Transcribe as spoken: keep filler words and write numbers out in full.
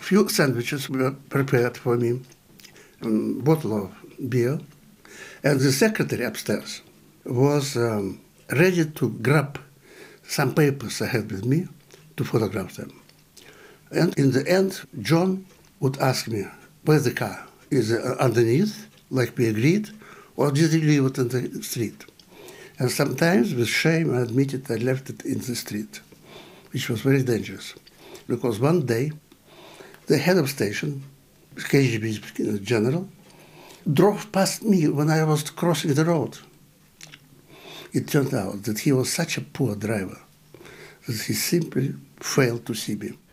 few sandwiches were prepared for me, a bottle of beer, and the secretary upstairs was um, ready to grab some papers I had with me to photograph them. And in the end, John would ask me, where's the car? Is it underneath, like we agreed, or did you leave it in the street? And sometimes, with shame, I admitted I left it in the street, which was very dangerous. Because one day, the head of station, K G B general, drove past me when I was crossing the road. It turned out that he was such a poor driver that he simply failed to see me.